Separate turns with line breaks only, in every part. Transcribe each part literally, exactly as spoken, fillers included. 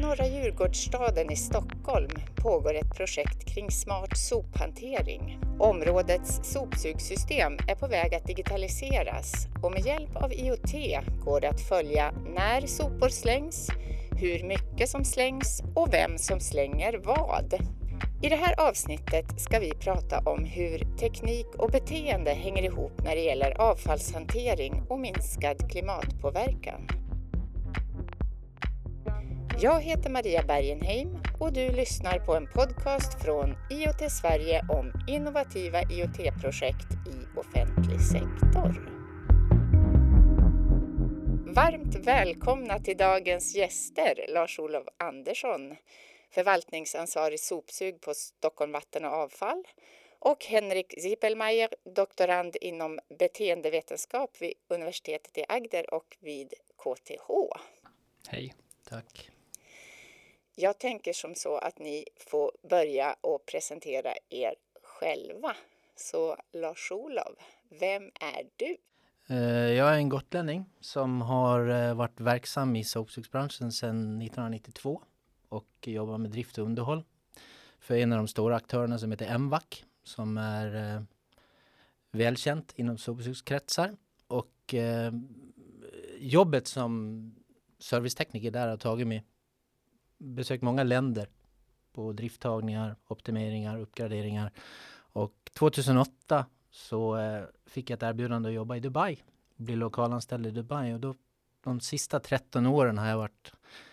Norra Djurgårdsstaden i Stockholm pågår ett projekt kring smart sophantering. Områdets sopsugsystem är på väg att digitaliseras och med hjälp av I O T går det att följa när sopor slängs, hur mycket som slängs och vem som slänger vad. I det här avsnittet ska vi prata om hur teknik och beteende hänger ihop när det gäller avfallshantering och minskad klimatpåverkan. Jag heter Maria Bergenheim och du lyssnar på en podcast från I O T Sverige om innovativa I O T-projekt i offentlig sektor. Varmt välkomna till dagens gäster, Lars-Olof Andersson, förvaltningsansvarig sopsug på Stockholm Vatten och Avfall, och Henrik Zippelmeier, doktorand inom beteendevetenskap vid universitetet i Agder och vid K T H.
Hej, tack.
Jag tänker som så att ni får börja och presentera er själva. Så Lars-Olof, vem är du?
Jag är en gotlänning som har varit verksam i sopsugsbranschen sedan nittonhundranittiotvå och jobbar med drift och underhåll för en av de stora aktörerna som heter M V A C, som är välkänt inom sopsugskretsar. Och eh, jobbet som servicetekniker där har tagit mig besökt många länder på drifttagningar, optimeringar, uppgraderingar. Och tjugohundraåtta så eh, fick jag ett erbjudande att jobba i Dubai. Bli lokalanställd i Dubai. Och då, de sista tretton åren har jag varit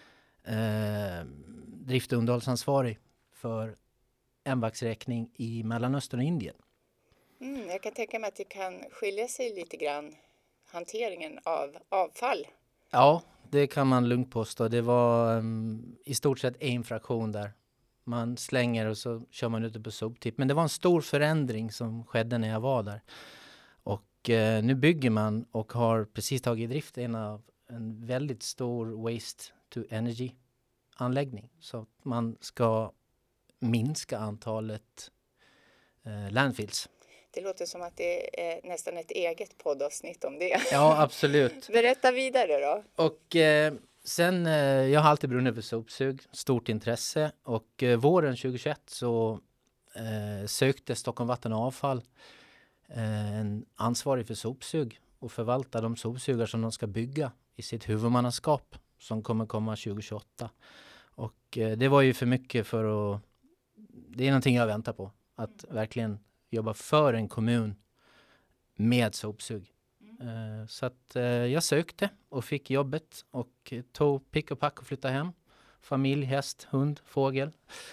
eh, drift- och underhållsansvarig för M V A C:s räkning i Mellanöstern och Indien.
Mm, jag kan tänka mig att det kan skilja sig lite grann, hanteringen av avfall.
Ja, det kan man lugnt påstå. Det var um, i stort sett en fraktion där. Man slänger och så kör man ute på soptipp. Men det var en stor förändring som skedde när jag var där. Och uh, nu bygger man och har precis tagit i drift en av en väldigt stor waste to energy anläggning. Så att man ska minska antalet uh, landfills.
Det låter som att det är nästan ett eget poddavsnitt om det.
Ja, absolut.
Berätta vidare då.
Och eh, sen, eh, jag har alltid brunnit för sopsug, stort intresse. Och eh, våren tjugohundratjugoett så eh, sökte Stockholm Vatten och Avfall eh, en ansvarig för sopsug och förvalta de sopsugar som de ska bygga i sitt huvudmannaskap som kommer komma tjugohundratjugoåtta. Och eh, det var ju för mycket för att, det är någonting jag väntar på, att verkligen jobba för en kommun med sopsug. Mm. Uh, så att uh, jag sökte och fick jobbet och tog pick och pack och flyttade hem. Familj, häst, hund, fågel.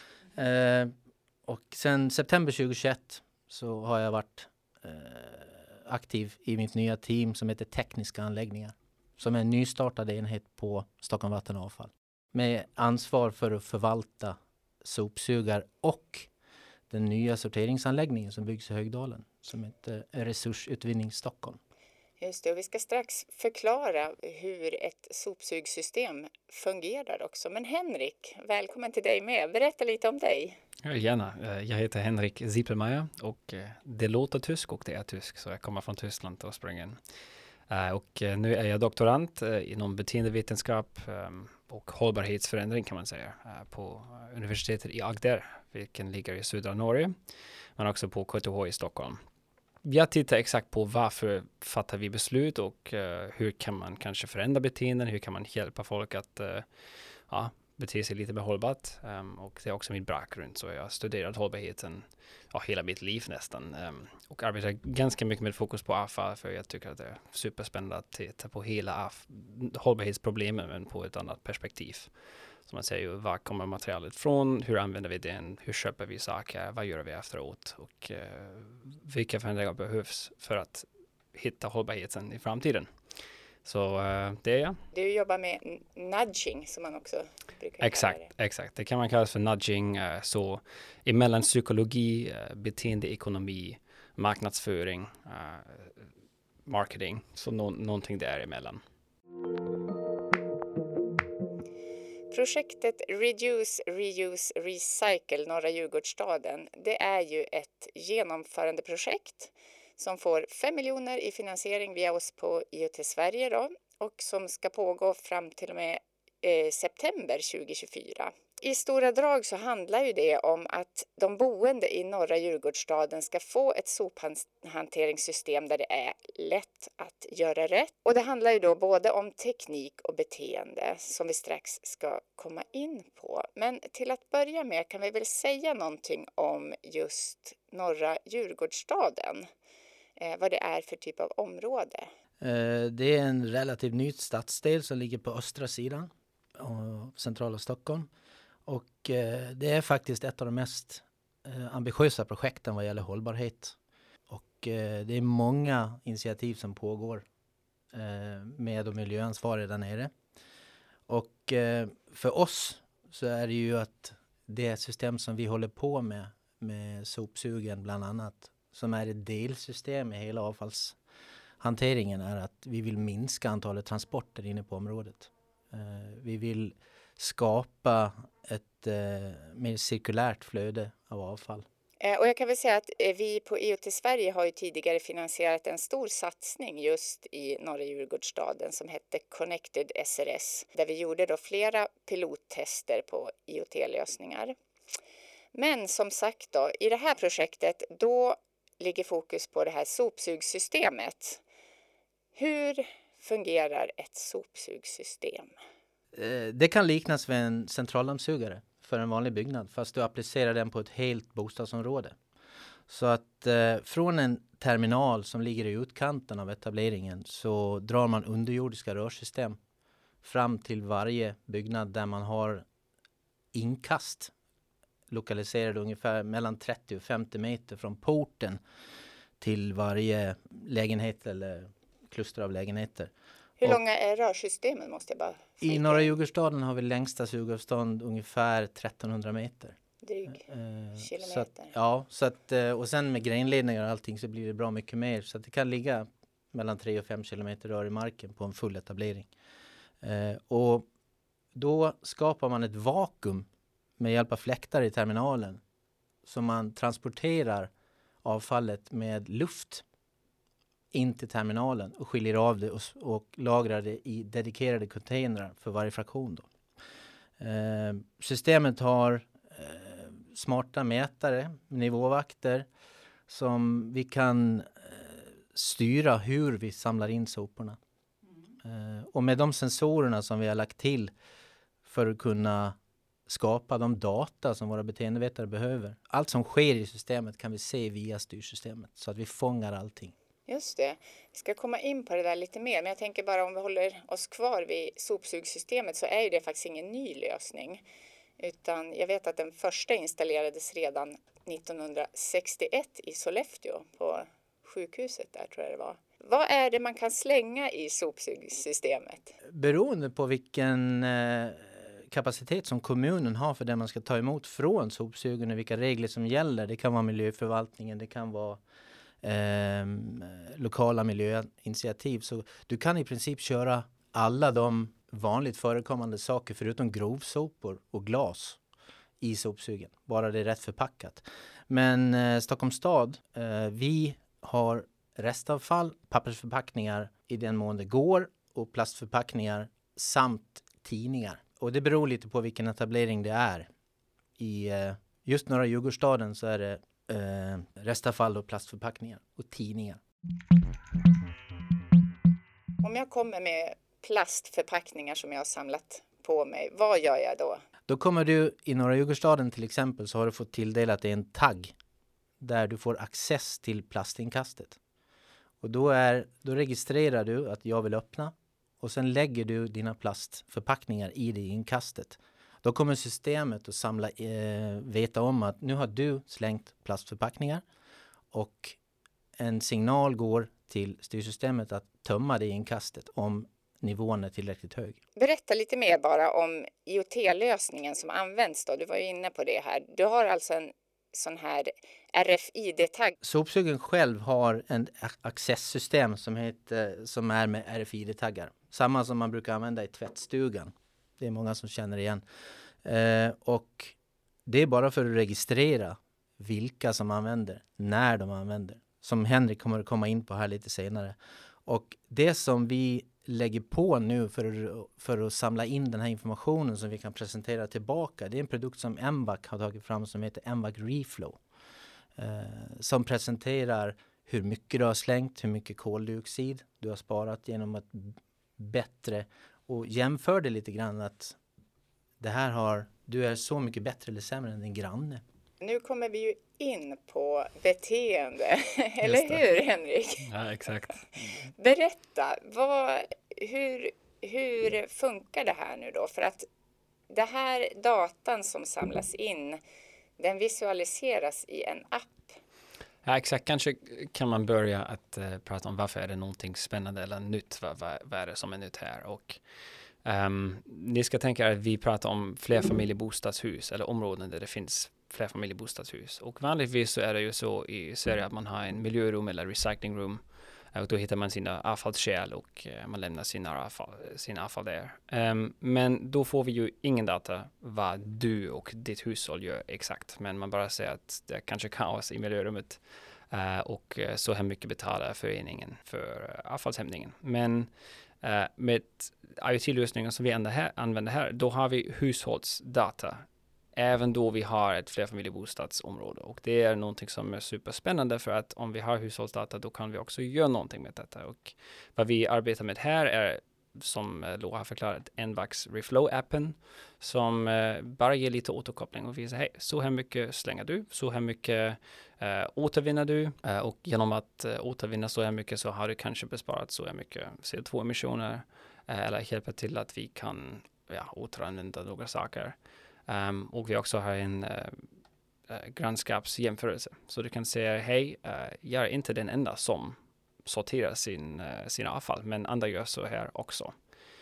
Uh, och sen september tjugohundratjugoett så har jag varit uh, aktiv i mitt nya team som heter Tekniska anläggningar. Som är en nystartad enhet på Stockholm Vatten och Avfall. Med ansvar för att förvalta sopsugar och den nya sorteringsanläggningen som byggs i Högdalen som heter Resursutvinning Stockholm.
Just det, och vi ska strax förklara hur ett sopsugsystem fungerar också. Men Henrik, välkommen till dig med. Berätta lite om dig.
Ja, gärna. Jag heter Henrik Zippelmeier och det låter tysk och det är tysk, så jag kommer från Tyskland ursprungligen. Och nu är jag doktorand inom beteendevetenskap och hållbarhetsförändring kan man säga på universitetet i Agder, vilken ligger i södra Norge, men också på K T H i Stockholm. Jag tittar exakt på varför fattar vi beslut och hur kan man kanske förändra beteenden, hur kan man hjälpa folk att ja, bete sig lite mer hållbart. Och det är också min bakgrund, så jag har studerat hållbarheten ja, hela mitt liv nästan. Och arbetar ganska mycket med fokus på avfall, för jag tycker att det är superspännande att titta på hela hållbarhetsproblemen men på ett annat perspektiv. Så man säger ju, var kommer materialet från, hur använder vi den, hur köper vi saker, vad gör vi efteråt och eh, vilka förändringar behövs för att hitta hållbarheten i framtiden. Så uh, det är jag.
Du jobbar med nudging som man också brukar
exakt,
kalla det.
Exakt, det kan man kalla för nudging. Uh, så emellan psykologi, uh, beteendeekonomi, marknadsföring, uh, marketing. Så no- någonting däremellan.
Projektet Reduce, Reuse, Recycle Norra Djurgårdsstaden, det är ju ett genomförandeprojekt som får fem miljoner i finansiering via oss på I O T Sverige då, och som ska pågå fram till och med eh, september tjugohundratjugofyra. I stora drag så handlar ju det om att de boende i norra Djurgårdsstaden ska få ett sophanteringssystem där det är lätt att göra rätt. Och det handlar ju då både om teknik och beteende som vi strax ska komma in på. Men till att börja med kan vi väl säga någonting om just norra Djurgårdsstaden. Eh, vad det är för typ av område.
Eh, det är en relativt ny stadsdel som ligger på östra sidan av centrala Stockholm. Och eh, det är faktiskt ett av de mest eh, ambitiösa projekten vad gäller hållbarhet. Och eh, det är många initiativ som pågår eh, med de miljöansvariga där nere. Och eh, för oss så är det ju att det system som vi håller på med, med sopsugen bland annat, som är ett delsystem i hela avfallshanteringen, är att vi vill minska antalet transporter inne på området. Eh, vi vill skapa ett eh, mer cirkulärt flöde av avfall.
Eh, och jag kan väl säga att eh, vi på I O T Sverige har ju tidigare finansierat en stor satsning just i norra Djurgårdsstaden som hette Connected S R S. Där vi gjorde då flera pilottester på I O T-lösningar. Men som sagt då, i det här projektet då ligger fokus på det här sopsugsystemet. Hur fungerar ett sopsugsystem?
Det kan liknas vid en centraldammsugare för en vanlig byggnad, fast du applicerar den på ett helt bostadsområde. Så att eh, från en terminal som ligger i utkanten av etableringen så drar man underjordiska rörsystem fram till varje byggnad där man har inkast lokaliserade ungefär mellan trettio och femtio meter från porten till varje lägenhet eller kluster av lägenheter.
Hur
och
långa är rörsystemen måste jag bara
I norra Djurgårdsstaden har vi längsta sugavstånd ungefär trettonhundra meter.
Dryg
eh,
kilometer.
Så att, ja, så att, och sen med grenledningar och allting så blir det bra mycket mer. Så att det kan ligga mellan tre och fem kilometer rör i marken på en full etablering. Eh, och då skapar man ett vakuum med hjälp av fläktar i terminalen. Så man transporterar avfallet med luft in till terminalen och skiljer av det och, och lagrar det i dedikerade containrar för varje fraktion. Då. Eh, systemet har eh, smarta mätare, nivåvakter som vi kan eh, styra hur vi samlar in soporna. Mm. Eh, och med de sensorerna som vi har lagt till för att kunna skapa de data som våra beteendevetare behöver. Allt som sker i systemet kan vi se via styrsystemet så att vi fångar allting.
Just det. Vi ska komma in på det där lite mer. Men jag tänker bara om vi håller oss kvar vid sopsugsystemet så är ju det faktiskt ingen ny lösning. Utan jag vet att den första installerades redan nittonhundrasextioett i Sollefteå på sjukhuset där tror jag det var. Vad är det man kan slänga i sopsugsystemet?
Beroende på vilken eh, kapacitet som kommunen har för det man ska ta emot från sopsugen och vilka regler som gäller. Det kan vara miljöförvaltningen, det kan vara Eh, lokala miljöinitiativ. Så du kan i princip köra alla de vanligt förekommande saker förutom grovsopor och glas i sopsugen. Bara det är rätt förpackat. Men eh, Stockholms stad, eh, vi har restavfall, pappersförpackningar i den mån det går och plastförpackningar samt tidningar. Och det beror lite på vilken etablering det är. I eh, just norra Djurgårdsstaden så är det Eh, restavfall och plastförpackningar och tidningar.
Om jag kommer med plastförpackningar som jag har samlat på mig, vad gör jag då?
Då kommer du i norra Djurgårdsstaden till exempel så har du fått tilldelat en tagg där du får access till plastinkastet. Och då, är, då registrerar du att jag vill öppna och sen lägger du dina plastförpackningar i det inkastet. Då kommer systemet att samla, eh, veta om att nu har du slängt plastförpackningar och en signal går till styrsystemet att tömma det inkastet om nivån är tillräckligt hög.
Berätta lite mer bara om I O T-lösningen som används då. Du var ju inne på det här. Du har alltså en sån här R F I D-tagg.
Sopsugen själv har en accesssystem som, heter, som är med R F I D-taggar. Samma som man brukar använda i tvättstugan. Det är många som känner igen. Eh, och det är bara för att registrera vilka som använder, när de använder. Som Henrik kommer att komma in på här lite senare. Och det som vi lägger på nu för, för att samla in den här informationen som vi kan presentera tillbaka. Det är en produkt som M V A C har tagit fram som heter M V A C Reflow. Eh, som presenterar hur mycket du har slängt, hur mycket koldioxid du har sparat genom att bättre, och jämför det lite grann att det här har, du är så mycket bättre eller sämre än din granne.
Nu kommer vi ju in på beteende, eller hur Henrik?
Ja, exakt.
Berätta, vad, hur, hur funkar det här nu då? För att det här datan som samlas in, den visualiseras i en app.
Ja, exakt. Kanske kan man börja att uh, prata om varför är det någonting spännande eller nytt. Vad, vad, vad är det som är nytt här? Och um, ni ska tänka att vi pratar om flerfamiljebostadshus eller områden där det finns flerfamiljebostadshus. Och vanligtvis så är det ju så i Sverige att man har en miljörum eller recycling room. Och då hittar man sina avfallskärl och uh, man lämnar sina avfall, sina avfall där. Um, men då får vi ju ingen data vad du och ditt hushåll gör exakt. Men man bara säger att det är kanske kaos i miljörummet. Uh, och uh, så här mycket betalar föreningen för uh, avfallshämtningen. Men uh, med IoT-lösningen som vi här, använder här, då har vi hushållsdata. Även då vi har ett flerfamiljebostadsområde. Och det är någonting som är superspännande för att om vi har hushållsdata då kan vi också göra någonting med detta. Och vad vi arbetar med här är, som Lo har förklarat, M V A C Reflow-appen som eh, bara ger lite återkoppling och visar, hej, så här mycket slänger du, så här mycket eh, återvinner du eh, och genom att eh, återvinna så här mycket så har du kanske besparat så här mycket C O två-emissioner eh, eller hjälper till att vi kan ja, återanvända några saker. Um, och vi också har en uh, uh, grannskapsjämförelse. Så du kan säga, hej, uh, jag är inte den enda som sorterar sin, uh, sina avfall, men andra gör så här också.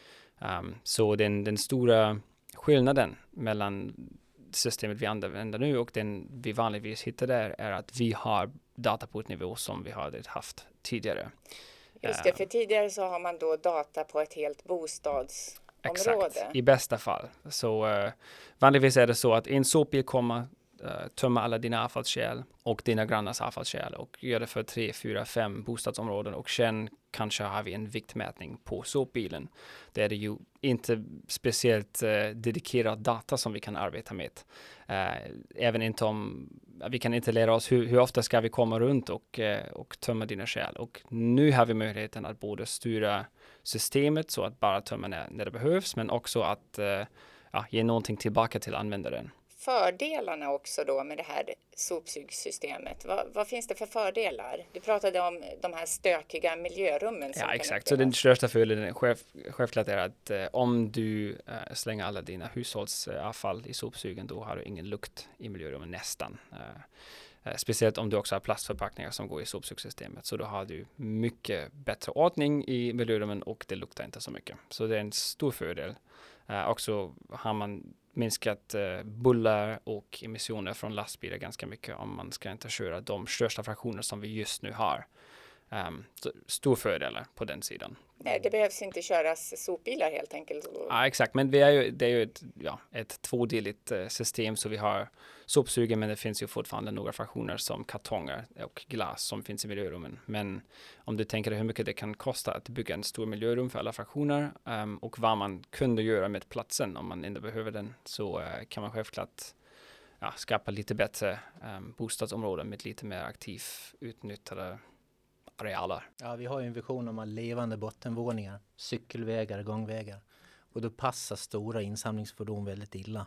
Um, så den, den stora skillnaden mellan systemet vi använder nu och den vi vanligtvis hittar där är att vi har data på ett nivå som vi hade haft tidigare.
Just det, för tidigare så har man då data på ett helt bostads
Exakt, i bästa fall. Så uh, vanligtvis är det så att en sopbil kommer uh, tömma alla dina avfallskärl och dina grannars avfallskärl och gör det för tre, fyra, fem bostadsområden och sen kanske har vi en viktmätning på sopbilen. Det är det ju inte speciellt uh, dedikerad data som vi kan arbeta med. Uh, även inte om vi kan inte lära oss hur, hur ofta ska vi komma runt och, uh, och tömma dina kärl. Och nu har vi möjligheten att både styra systemet så att bara tömma när, när det behövs, men också att uh, ja, ge någonting tillbaka till användaren.
Fördelarna också då med det här sopsugsystemet. Vad, vad finns det för fördelar? Du pratade om de här stökiga miljörummen. Som
ja,
kan
exakt.
upplevas.
Så den största fördelen själv, självklart är att uh, om du uh, slänger alla dina hushållsavfall i sopsugen, då har du ingen lukt i miljörummen nästan. Uh, uh, speciellt om du också har plastförpackningar som går i sopsugsystemet. Så då har du mycket bättre ordning i miljörummen och det luktar inte så mycket. Så det är en stor fördel. Uh, också har man minskat uh, buller och emissioner från lastbilar ganska mycket om man ska inte köra de största fraktioner som vi just nu har. Um, så stor fördelar på den sidan.
Nej, det behövs inte köras sopbilar helt enkelt.
Ja, exakt. Men vi är ju, det är ju ett, ja, ett tvådeligt uh, system så vi har sopsugen men det finns ju fortfarande några fraktioner som kartonger och glas som finns i miljörummen. Men om du tänker hur mycket det kan kosta att bygga en stor miljörum för alla fraktioner um, och vad man kunde göra med platsen om man inte behöver den så uh, kan man självklart ja, skapa lite bättre um, bostadsområden med lite mer aktivt utnyttjade arealer.
Ja, vi har ju en vision om levande bottenvåningar, cykelvägar, gångvägar. Och då passar stora insamlingsfordon väldigt illa.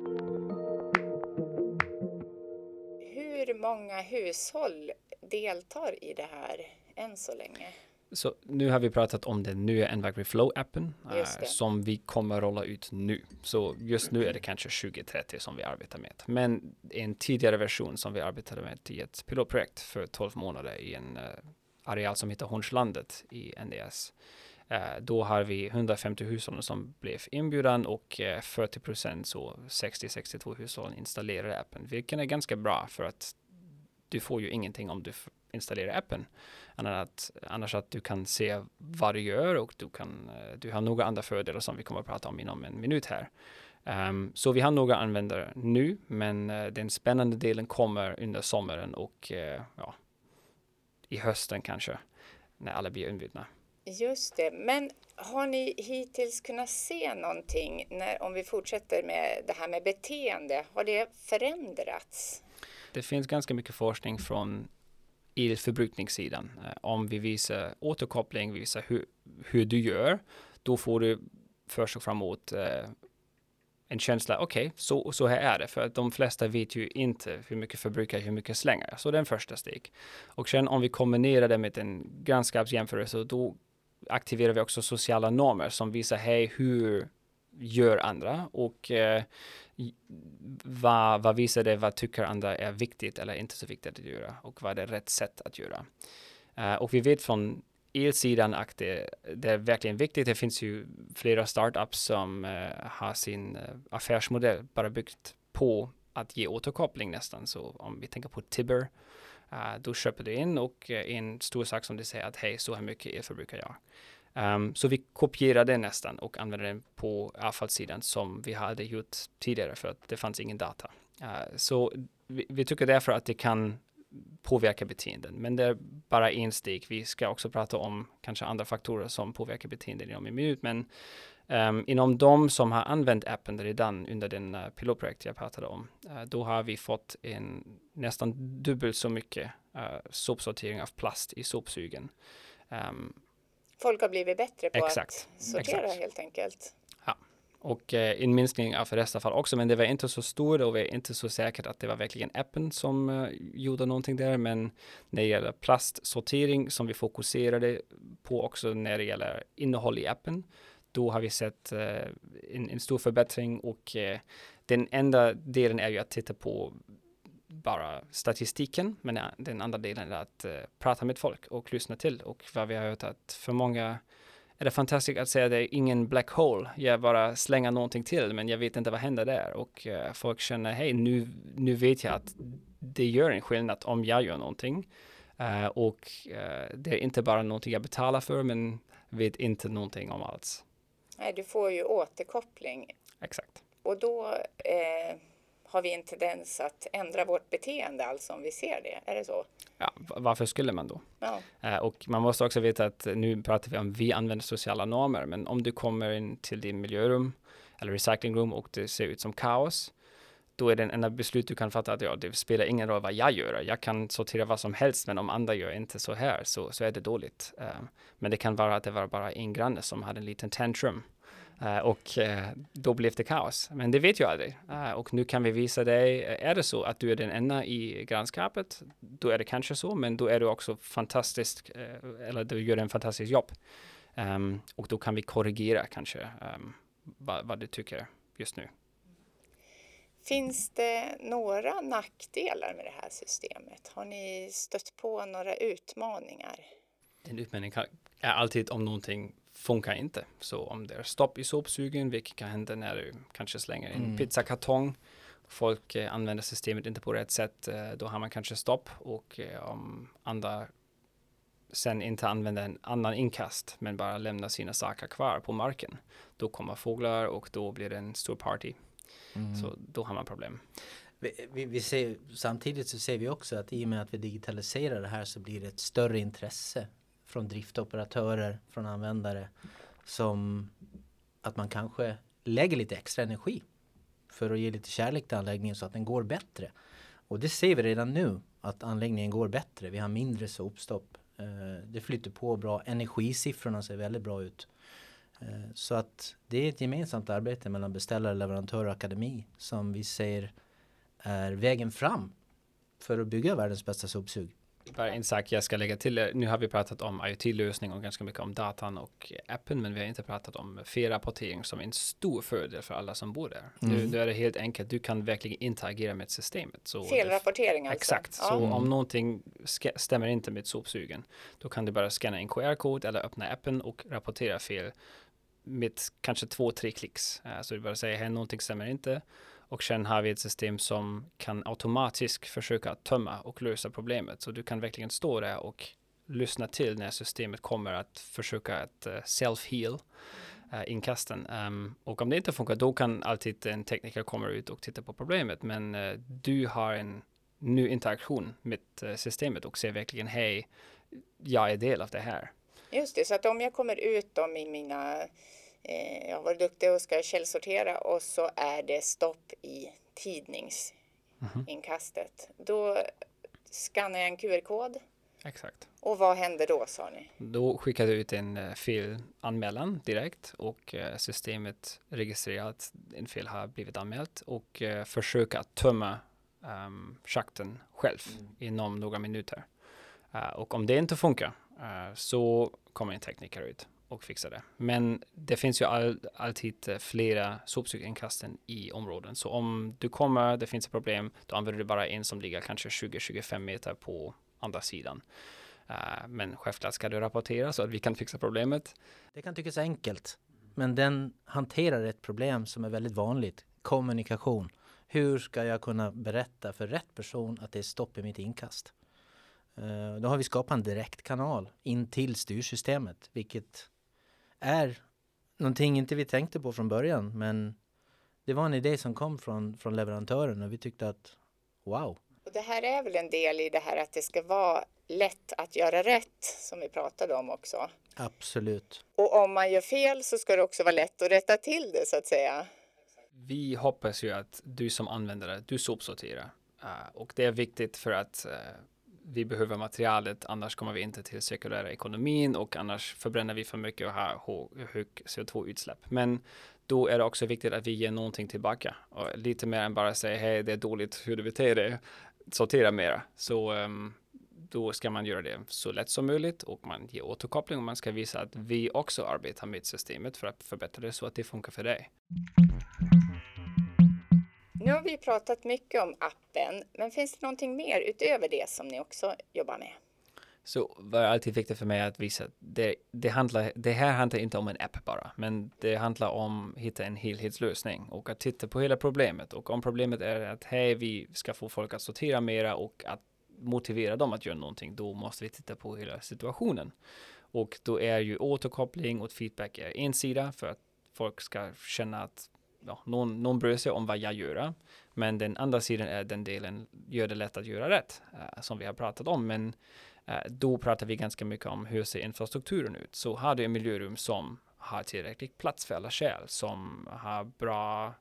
Hur många hushåll deltar i det här än så länge?
Så nu har vi pratat om den nya M V A C Reflow-appen äh, som vi kommer rolla ut nu. Så just nu är det kanske tjugo trettio som vi arbetar med. Men en tidigare version som vi arbetade med i ett pilotprojekt för tolv månader i en uh, areal som heter Hornslandet i N D S. Uh, då har vi hundrafemtio hushåll som blev inbjudan och uh, fyrtio procent så sextio till sextiotvå hushåll installerar appen. Vilket är ganska bra för att du får ju ingenting om du f- installerar appen. Annars att, annars att du kan se vad du gör och du, kan, uh, du har några andra fördelar som vi kommer att prata om inom en minut här. Um, så vi har några användare nu men uh, den spännande delen kommer under sommaren och uh, ja, i hösten kanske när alla blir inbjudna.
Just det, men har ni hittills kunnat se någonting när, om vi fortsätter med det här med beteende, har det förändrats?
Det finns ganska mycket forskning från elförbrukningssidan. Om vi visar återkoppling, visar hur, hur du gör, då får du först och framåt eh, en känsla, okej, okay, så, så här är det. För att de flesta vet ju inte hur mycket förbrukar, hur mycket slänger. Så det är en första steg. Och sen om vi kombinerar det med en grannskapsjämförelse, då aktiverar vi också sociala normer som visar, hej, hur gör andra? Och eh, vad, vad visar det, vad tycker andra är viktigt eller inte så viktigt att göra? Och vad är det rätt sätt att göra? Uh, och vi vet från elsidan att det, det är verkligen viktigt. Det finns ju flera startups som uh, har sin uh, affärsmodell bara byggt på att ge återkoppling nästan. Så om vi tänker på Tibber, uh, då köper du in och uh, en stor sak som det säger att hej, så här mycket el förbrukar jag. Um, så vi kopierar det nästan och använder den på avfallssidan som vi hade gjort tidigare för att det fanns ingen data. Uh, så vi, vi tycker därför att det kan påverka beteenden, men det är bara en steg. Vi ska också prata om kanske andra faktorer som påverkar beteenden inom en minut, men um, inom de som har använt appen redan under den uh, pilotprojekt jag pratade om, uh, då har vi fått en nästan dubbelt så mycket uh, sopsortering av plast i sopsugen. Um,
Folk har blivit bättre på
exakt,
att sortera
exakt.
helt enkelt.
Ja, och eh, en minskning av restavfall också, men det var inte så stor och det var inte så säkert att det var verkligen appen som eh, gjorde någonting där, men när det gäller plastsortering som vi fokuserade på också när det gäller innehåll i appen, då har vi sett eh, en, en stor förbättring och eh, den enda delen är ju att titta på bara statistiken, men den andra delen är att uh, prata med folk och lyssna till. Och vad vi har hört att för många är det fantastiskt att säga att det är ingen black hole. Jag bara slänger någonting till, men jag vet inte vad händer där. Och uh, folk känner, hej, nu, nu vet jag att det gör en skillnad om jag gör någonting. Uh, och uh, det är inte bara någonting jag betalar för, men vet inte någonting om alls.
Nej, du får ju återkoppling.
Exakt.
Och då eh, har vi en tendens att ändra vårt beteende, alltså om vi ser det. Är det så?
Ja, varför skulle man då?
Ja.
Uh, och man måste också veta att nu pratar vi om vi använder sociala normer, men om du kommer in till din miljörum eller recyclingrum och det ser ut som kaos, då är det en enda beslut du kan fatta att ja, det spelar ingen roll vad jag gör. Jag kan sortera vad som helst, men om andra gör inte så här så, så är det dåligt. Uh, men det kan vara att det var bara en granne som hade en liten tantrum. Uh, och uh, då blev det kaos. Men det vet jag aldrig. Uh, och nu kan vi visa dig, uh, är det så att du är den enda i grannskapet, då är det kanske så, men då är du också fantastisk, uh, eller du gör en fantastisk jobb. Um, och då kan vi korrigera kanske um, vad, vad du tycker just nu.
Finns det några nackdelar med det här systemet? Har ni stött på några utmaningar?
En utmaning är alltid om någonting funkar inte. Så om det är stopp i sopsugen, vilket kan hända när du kanske slänger en mm. pizzakartong. Folk eh, använder systemet inte på rätt sätt, eh, då har man kanske stopp. Och eh, om andra sen inte använder en annan inkast, men bara lämnar sina saker kvar på marken, då kommer fåglar och då blir det en stor party. Mm. Så då har man problem.
Vi, vi, vi ser, samtidigt så ser vi också att i och med att vi digitaliserar det här så blir det ett större intresse från driftoperatörer, från användare, som att man kanske lägger lite extra energi för att ge lite kärlek till anläggningen så att den går bättre. Och det ser vi redan nu, att anläggningen går bättre. Vi har mindre sopstopp. Det flyter på bra. Energisiffrorna ser väldigt bra ut. Så att det är ett gemensamt arbete mellan beställare, leverantör och akademi som vi ser är vägen fram för att bygga världens bästa sopsug.
Bara en sak jag ska lägga till. Nu har vi pratat om IoT-lösning och ganska mycket om datan och appen, men vi har inte pratat om felrapportering som en stor fördel för alla som bor där. Mm. Nu, nu är det helt enkelt, du kan verkligen interagera med systemet. Så
felrapportering alltså?
Exakt, ja. Så mm. om någonting sk- stämmer inte med sopsugen, då kan du bara scanna en Q R-kod eller öppna appen och rapportera fel med kanske två, tre klicks. Uh, så du bara säger, här någonting stämmer inte. Och sen har vi ett system som kan automatiskt försöka tömma och lösa problemet. Så du kan verkligen stå där och lyssna till när systemet kommer att försöka att uh, self-heal uh, inkasten. Um, och om det inte funkar, då kan alltid en tekniker komma ut och titta på problemet. Men uh, du har en ny interaktion med uh, systemet och ser verkligen, hej, jag är del av det här.
Just det, så att om jag kommer ut då i mina, eh, jag har varit duktig och ska källsortera och så är det stopp i tidningsinkastet. Mm-hmm. Då skannar jag en Q R-kod.
Exakt.
Och vad händer då, sa ni?
Då skickar du ut en uh, felanmälan direkt och uh, systemet registrerar att en fel har blivit anmält och uh, försöker att tömma um, schakten själv mm. inom några minuter. Uh, och om det inte funkar uh, så kommer en tekniker ut och fixar det. Men det finns ju all, alltid uh, flera sopsuginkasten i områden. Så om du kommer, det finns ett problem, då använder du bara en som ligger kanske tjugo till tjugofem meter på andra sidan. Uh, men självklart ska du rapportera så att vi kan fixa problemet.
Det kan tyckas enkelt, men den hanterar ett problem som är väldigt vanligt. Kommunikation. Hur ska jag kunna berätta för rätt person att det är stopp i mitt inkast? Uh, då har vi skapat en direktkanal in till styrsystemet, vilket är någonting inte vi tänkte på från början, men det var en idé som kom från, från leverantören och vi tyckte att wow.
Och det här är väl en del i det här att det ska vara lätt att göra rätt, som vi pratade om också.
Absolut.
Och om man gör fel så ska det också vara lätt att rätta till det, så att säga.
Vi hoppas ju att du som användare, du sopsorterar. Uh, och det är viktigt för att uh, vi behöver materialet, annars kommer vi inte till cirkulära ekonomin och annars förbränner vi för mycket och har hög C O två-utsläpp. Men då är det också viktigt att vi ger någonting tillbaka. Och lite mer än bara säga, hej det är dåligt hur du beter dig, sortera mera. Så um, då ska man göra det så lätt som möjligt och man ger återkoppling och man ska visa att vi också arbetar med systemet för att förbättra det så att det funkar för dig.
Nu har vi pratat mycket om appen, men finns det någonting mer utöver det som ni också jobbar med?
Så vad är alltid viktigt för mig att visa att det, det, handlar, det här handlar inte om en app bara, men det handlar om att hitta en helhetslösning och att titta på hela problemet. Och om problemet är att hej, vi ska få folk att sortera mera och att motivera dem att göra någonting, då måste vi titta på hela situationen. Och då är ju återkoppling och feedback är en sida för att folk ska känna att ja, någon, någon bryr sig om vad jag gör. Men den andra sidan är den delen, gör det lätt att göra rätt, uh, som vi har pratat om. Men uh, då pratar vi ganska mycket om hur ser infrastrukturen ut. Så har du en miljörum som har tillräckligt plats för alla kärl, som har bra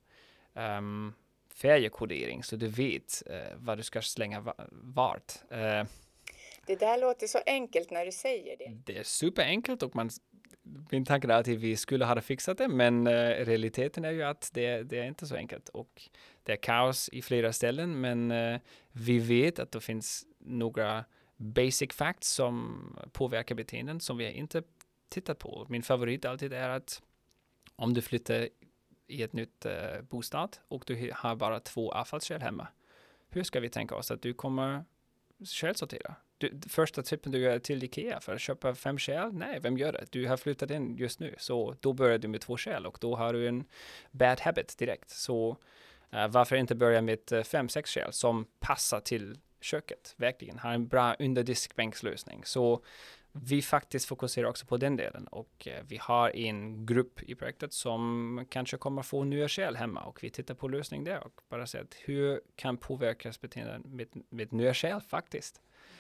um, färgkodering så du vet uh, vad du ska slänga va- vart. Uh,
det där låter så enkelt när du säger det.
Det är superenkelt och man min tanke är att vi skulle ha fixat det, men uh, realiteten är ju att det, det är inte så enkelt och det är kaos i flera ställen, men uh, vi vet att det finns några basic facts som påverkar beteenden som vi inte tittat på. Min favorit alltid är att om du flyttar i ett nytt uh, bostad och du har bara två avfallskärl hemma, hur ska vi tänka oss att du kommer källsortera? Du, första trippen du gör till Ikea för att köpa fem kärl? Nej, vem gör det? Du har flyttat in just nu, så då börjar du med två kärl och då har du en bad habit direkt. Så uh, varför inte börja med uh, fem, sex kärl som passar till köket, verkligen har en bra underdiskbänkslösning. Så vi faktiskt fokuserar också på den delen och uh, vi har en grupp i projektet som kanske kommer få nya kärl hemma och vi tittar på lösning där och bara säger att hur kan påverkas beteenden med, med nya kärl faktiskt.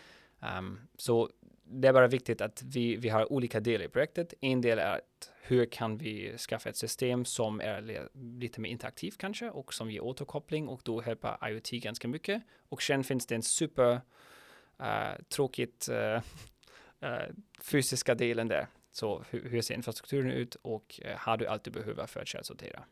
Um, så det är bara viktigt att vi, vi har olika delar i projektet. En del är att hur kan vi skaffa ett system som är le- lite mer interaktivt kanske och som ger återkoppling och då hjälper IoT ganska mycket. Och sen finns det en super uh, tråkigt uh, uh, fysiska delen där. Så hur, hur ser infrastrukturen ut och uh, har du allt du behöver för att källsortera?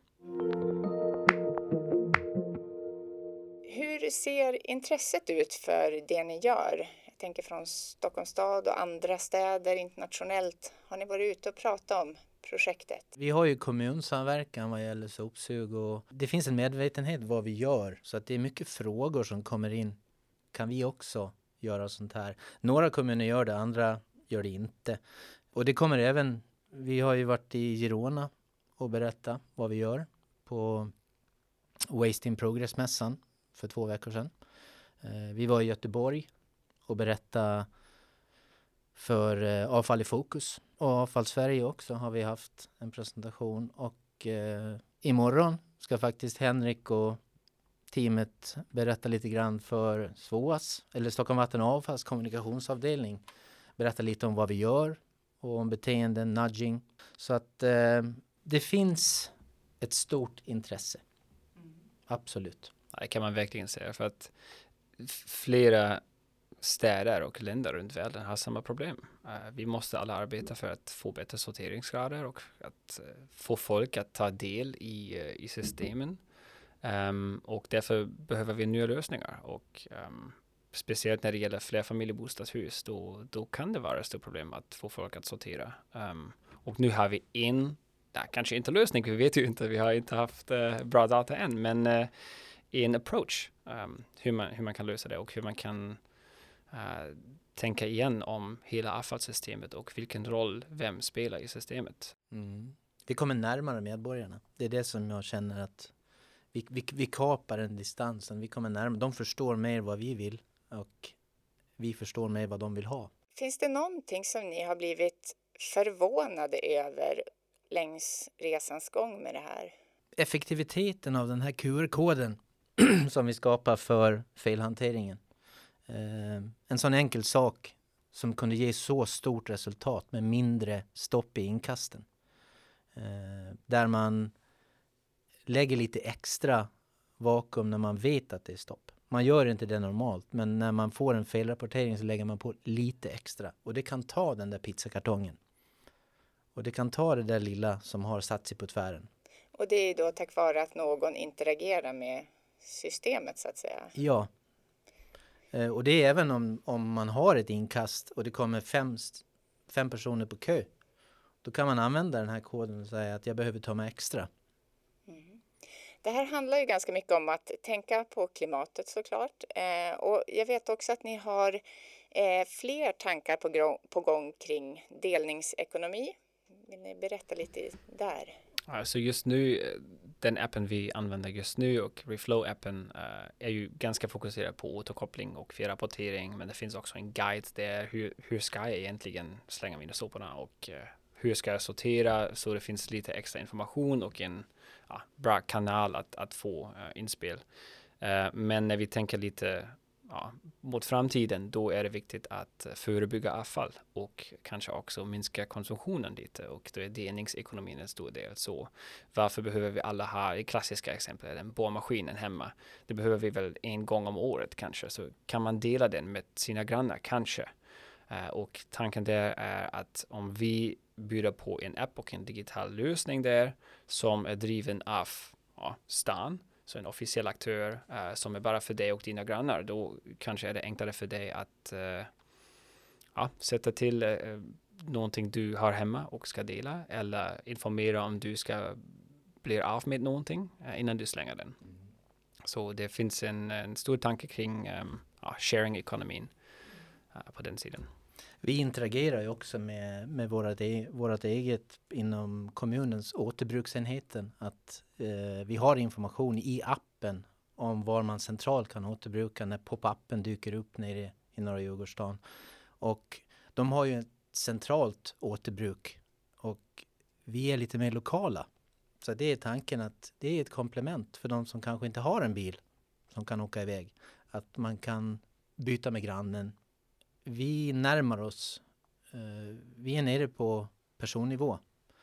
Hur ser intresset ut för det ni gör? Jag tänker från Stockholms stad och andra städer internationellt. Har ni varit ute och pratat om projektet?
Vi har ju kommunsamverkan vad gäller sopsug och det finns en medvetenhet vad vi gör. Så att det är mycket frågor som kommer in. Kan vi också göra sånt här? Några kommuner gör det, andra gör det inte. Och det kommer även, vi har ju varit i Girona och berättat vad vi gör på Waste in Progress-mässan för två veckor sedan. Vi var i Göteborg och berättade för Avfall i fokus. Och Avfall Sverige också har vi haft en presentation. Och eh, imorgon ska faktiskt Henrik och teamet berätta lite grann för S V A S, eller Stockholm Vatten och Avfalls kommunikationsavdelning. Berätta lite om vad vi gör och om beteenden, nudging. Så att eh, det finns ett stort intresse. Mm. Absolut.
Det kan man verkligen säga, för att flera städer och länder runt världen har samma problem. Uh, vi måste alla arbeta för att få bättre sorteringsgrader och att uh, få folk att ta del i, uh, i systemen. Um, och därför behöver vi nya lösningar. Och um, speciellt när det gäller flerfamiljebostadshus, då, då kan det vara ett stort problem att få folk att sortera. Um, och nu har vi en, ja, kanske inte lösning, vi vet ju inte, vi har inte haft uh, bra data än, men uh, en approach, um, hur, man, hur man kan lösa det och hur man kan uh, tänka igen om hela avfallssystemet och vilken roll vem spelar i systemet.
Mm. Det kommer närmare medborgarna. Det är det som jag känner att vi, vi, vi kapar en distansen. Vi kommer närmare. De förstår mer vad vi vill och vi förstår mer vad de vill ha.
Finns det någonting som ni har blivit förvånade över längs resans gång med det här?
Effektiviteten av den här Q R-koden som vi skapar för felhanteringen. Eh, en sån enkel sak som kunde ge så stort resultat med mindre stopp i inkasten. Eh, där man lägger lite extra vakuum när man vet att det är stopp. Man gör inte det normalt, men när man får en felrapportering så lägger man på lite extra. Och det kan ta den där pizzakartongen. Och det kan ta det där lilla som har satt sig på tvären.
Och det är då tack vare att någon interagerar med systemet så att säga?
Ja. Eh, och det är även om, om man har ett inkast och det kommer fem, fem personer på kö. Då kan man använda den här koden och säga att jag behöver ta mig extra.
Mm. Det här handlar ju ganska mycket om att tänka på klimatet såklart. Eh, och jag vet också att ni har eh, fler tankar på, gro- på gång kring delningsekonomi. Vill ni berätta lite där?
Alltså just nu, den appen vi använder just nu och Reflow-appen uh, är ju ganska fokuserad på återkoppling och felrapportering, men det finns också en guide där. Hur, hur ska jag egentligen slänga mina soporna och uh, hur ska jag sortera, så det finns lite extra information och en uh, bra kanal att, att få uh, inspel. Uh, men när vi tänker lite ja, mot framtiden, då är det viktigt att förebygga avfall och kanske också minska konsumtionen lite, och då är delningsekonomin en stor del. Så varför behöver vi alla ha, i klassiska exempel, en borrmaskinen hemma? Det behöver vi väl en gång om året kanske, så kan man dela den med sina grannar kanske. Uh, och tanken där är att om vi bjuder på en app och en digital lösning där som är driven av ja, stan, så en officiell aktör uh, som är bara för dig och dina grannar, då kanske är det enklare för dig att uh, ja, sätta till uh, någonting du har hemma och ska dela, eller informera om du ska bli av med någonting uh, innan du slänger den. Mm. Så det finns en, en stor tanke kring um, uh, sharing-ekonomin uh, på den sidan.
Vi interagerar ju också med, med vårat, e- vårat eget inom kommunens återbruksenheten. Att eh, vi har information i appen om var man centralt kan återbruka när pop-appen dyker upp nere i norra Djurgårdsstaden. Och de har ju ett centralt återbruk och vi är lite mer lokala. Så det är tanken att det är ett komplement för de som kanske inte har en bil som kan åka iväg. Att man kan byta med grannen. Vi närmar oss, uh, vi är nere på personnivå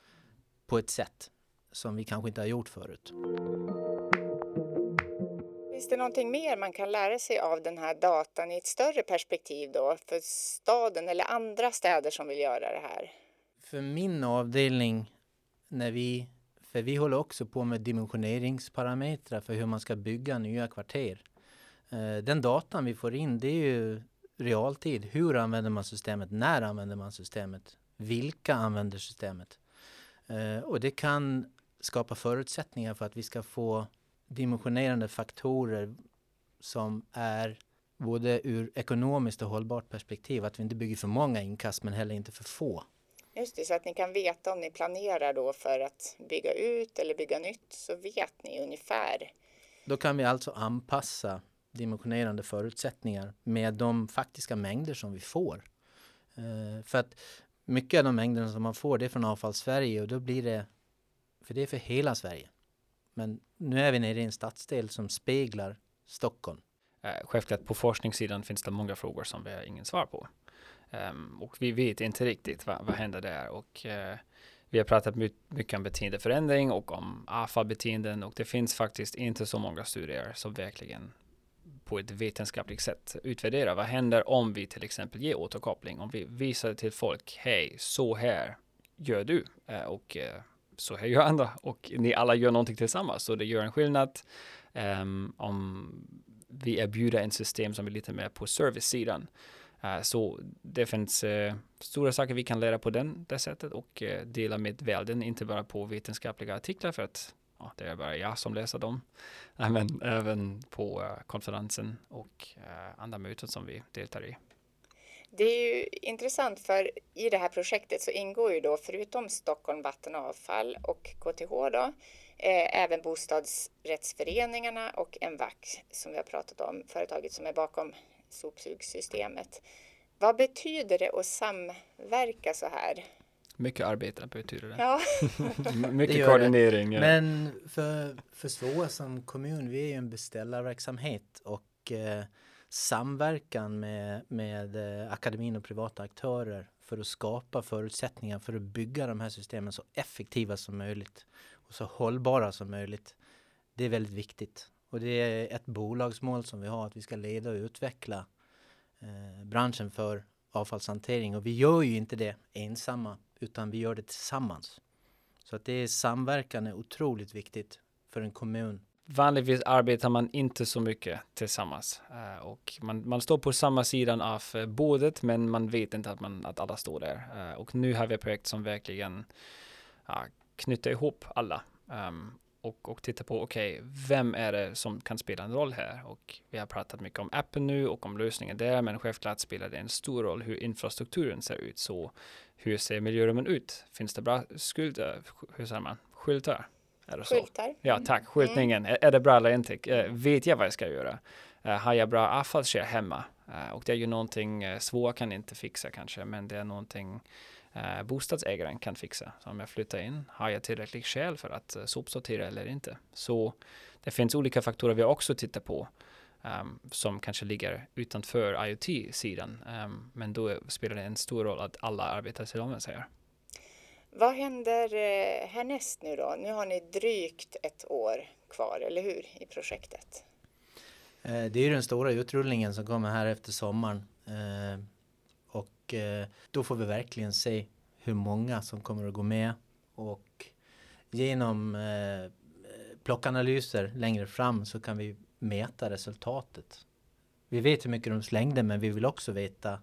på ett sätt som vi kanske inte har gjort förut.
Finns det någonting mer man kan lära sig av den här datan i ett större perspektiv då för staden eller andra städer som vill göra det här?
För min avdelning, när vi, för vi håller också på med dimensioneringsparametrar för hur man ska bygga nya kvarter. Uh, den datan vi får in, det är ju realtid. Hur använder man systemet? När använder man systemet? Vilka använder systemet? Uh, och det kan skapa förutsättningar för att vi ska få dimensionerande faktorer som är både ur ekonomiskt och hållbart perspektiv. Att vi inte bygger för många inkast men heller inte för få.
Just det, så att ni kan veta om ni planerar då för att bygga ut eller bygga nytt, så vet ni ungefär.
Då kan vi alltså anpassa dimensionerande förutsättningar med de faktiska mängder som vi får. Uh, för att mycket av de mängderna som man får, det är från Avfall Sverige, och då blir det, för det är för hela Sverige. Men nu är vi nere i en stadsdel som speglar Stockholm.
Uh, självklart på forskningssidan finns det många frågor som vi har ingen svar på. Um, och vi vet inte riktigt vad, vad händer där. Och uh, vi har pratat my- mycket om beteendeförändring och om avfallbeteenden, och det finns faktiskt inte så många studier som verkligen på ett vetenskapligt sätt utvärderar vad händer om vi till exempel ger återkoppling. Om vi visar till folk, hej, så här gör du uh, och uh, så här gör andra, och ni alla gör någonting tillsammans, så det gör en skillnad. Um, om vi erbjuder en system som är lite mer på service-sidan. Uh, så det finns uh, stora saker vi kan lära på den, det sättet, och uh, dela med världen, inte bara på vetenskapliga artiklar, för att uh, det är bara jag som läser dem, uh, men även på uh, konferensen och uh, andra möten som vi deltar i.
Det är ju intressant, för i det här projektet så ingår ju då förutom Stockholm Vatten och Avfall och K T H då, eh, även bostadsrättsföreningarna och en V A C som vi har pratat om, företaget som är bakom sopsugsystemet. Vad betyder det att samverka så här?
Mycket arbete betyder det.
Ja.
Mycket koordinering. Ja.
Men för, för Svåa som kommun, vi är ju en beställarverksamhet, och eh, samverkan med, med eh, akademin och privata aktörer för att skapa förutsättningar för att bygga de här systemen så effektiva som möjligt och så hållbara som möjligt. Det är väldigt viktigt. Och det är ett bolagsmål som vi har, att vi ska leda och utveckla eh, branschen för avfallshantering. Och vi gör ju inte det ensamma, utan vi gör det tillsammans. Så att det är samverkan är otroligt viktigt för en kommun.
Vanligtvis arbetar man inte så mycket tillsammans. Uh, och man, man står på samma sidan av uh, bordet, men man vet inte att, man, att alla står där. Uh, och nu har vi ett projekt som verkligen uh, knyter ihop alla. Um, och, och tittar på, okej, okay, vem är det som kan spela en roll här? Och vi har pratat mycket om appen nu och om lösningen där, men självklart spelar det en stor roll hur infrastrukturen ser ut. Så hur ser miljörummen ut? Finns det bra skulder? Hur säger man? Skyltar? Är det så?
Skyltar.
Ja, tack. Skyltningen. Mm. Är, är det bra eller inte? Uh, vet jag vad jag ska göra? Uh, har jag bra avfallskär hemma? Uh, och det är ju någonting uh, svårt kan inte fixa kanske, men det är någonting uh, bostadsägaren kan fixa. Så om jag flyttar in, har jag tillräckligt skäl för att uh, sopsortera eller inte? Så det finns olika faktorer vi också tittar på um, som kanske ligger utanför IoT-sidan. Um, men då spelar det en stor roll att alla arbetar tillsammans här.
Vad händer härnäst nu då? Nu har ni drygt ett år kvar, eller hur, i projektet?
Det är ju den stora utrullningen som kommer här efter sommaren. Och då får vi verkligen se hur många som kommer att gå med. Och genom plockanalyser längre fram så kan vi mäta resultatet. Vi vet hur mycket de slängde, men vi vill också veta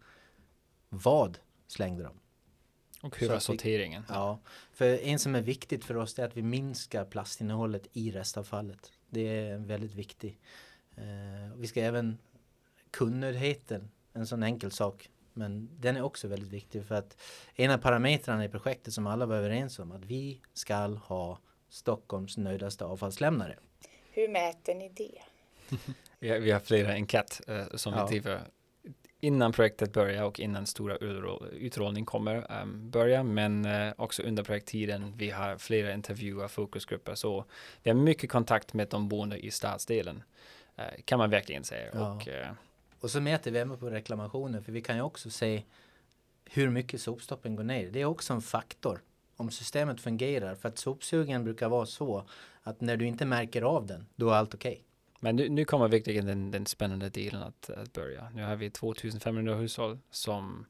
vad slängde de.
Och hur var sorteringen?
Vi, ja, för en som är viktigt för oss är att vi minskar plastinnehållet i restavfallet. Det är väldigt viktigt. Eh, vi ska även kundnöjdheten, en sån enkel sak. Men den är också väldigt viktig, för att en av parametrarna i projektet som alla var överens om, att vi ska ha Stockholms nöjdaste avfallslämnare.
Hur mäter ni det?
vi, vi har flera enkät eh, som ja. vi driver innan projektet börjar och innan stora utrullning kommer um, börja, men uh, också under projekttiden. Vi har flera intervjuer, fokusgrupper, så vi har mycket kontakt med de boende i stadsdelen, uh, kan man verkligen säga.
Ja.
Och, uh,
och så mäter vi även på reklamationer, för vi kan ju också se hur mycket sopstoppen går ner. Det är också en faktor om systemet fungerar, för att sopsugen brukar vara så att när du inte märker av den, då är allt okej. Okay.
Men nu, nu kommer verkligen den, den spännande delen att, att börja. Nu har vi tvåtusen hushåll som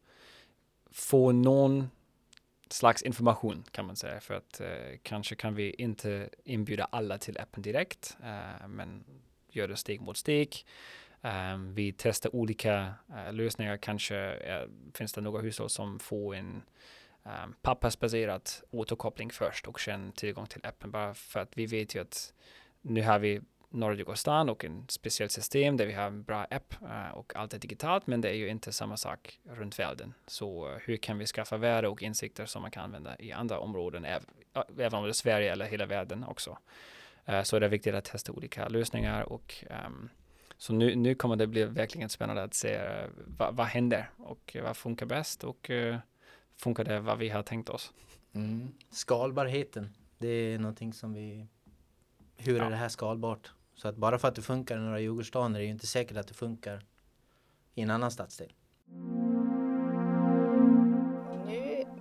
får någon slags information, kan man säga. För att eh, kanske kan vi inte inbjuda alla till appen direkt, eh, men gör det steg mot steg. Eh, vi testar olika eh, lösningar. Kanske eh, finns det några hushåll som får en eh, pappersbaserad återkoppling först och sen tillgång till appen. Bara för att vi vet ju att nu har vi Norra Djurgårdsstaden och en speciell system där vi har en bra app uh, och allt är digitalt, men det är ju inte samma sak runt världen. Så uh, hur kan vi skaffa värde och insikter som man kan använda i andra områden, äv- uh, även om det är Sverige eller hela världen också. Uh, så är det viktigt att testa olika lösningar, och um, så nu, nu kommer det bli verkligen spännande att se uh, vad, vad händer och uh, vad funkar bäst, och uh, funkar det vad vi har tänkt oss.
Mm. Skalbarheten, det är någonting som vi, hur är ja. det här skalbart? Så att bara för att det funkar i Norra Djurgårdsstaden är det ju inte säkert att det funkar i en annan stadsdel.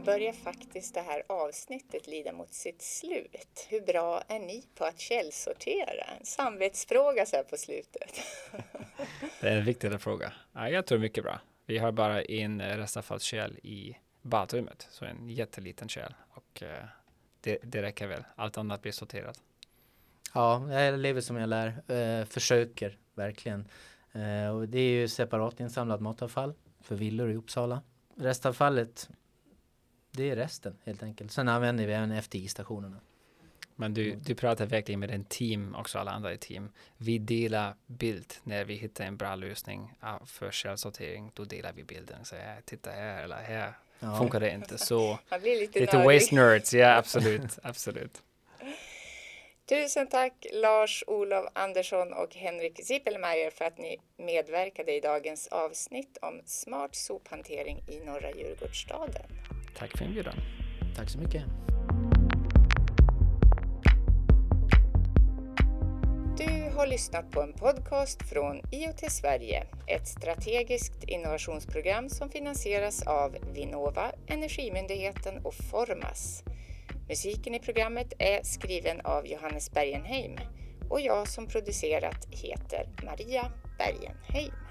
börjar faktiskt det här avsnittet lida mot sitt slut. Hur bra är ni på att källsortera? En samvetsfråga så här på slutet.
Det är en viktigare fråga. Ja, jag tror mycket bra. Vi har bara en restavfallskärl i badrummet, så en jätteliten kärl. Och eh, det, det räcker väl. Allt annat blir sorterat.
Ja, jag lever som jag lär. Eh, försöker verkligen. Eh, och det är ju separat insamlat matavfall för villor i Uppsala. Restavfallet, det är resten helt enkelt. Sen använder vi även F T I-stationerna.
Men du, du pratar verkligen med en team, också alla andra i team. Vi delar bild när vi hittar en bra lösning för källsortering. Då delar vi bilden. Så här, titta här eller här. Ja. Funkar det inte. Så
man blir lite,
lite waste nerds, ja absolut. absolut.
Tusen tack Lars-Olof Andersson och Henrik Zippelmeier för att ni medverkade i dagens avsnitt om smart sophantering i norra Djurgårdsstaden.
Tack för inbjudan.
Tack så mycket.
Du har lyssnat på en podcast från I O T Sverige, ett strategiskt innovationsprogram som finansieras av Vinnova, Energimyndigheten och Formas. Musiken i programmet är skriven av Johannes Bergenheim och jag som producerat heter Maria Bergenheim.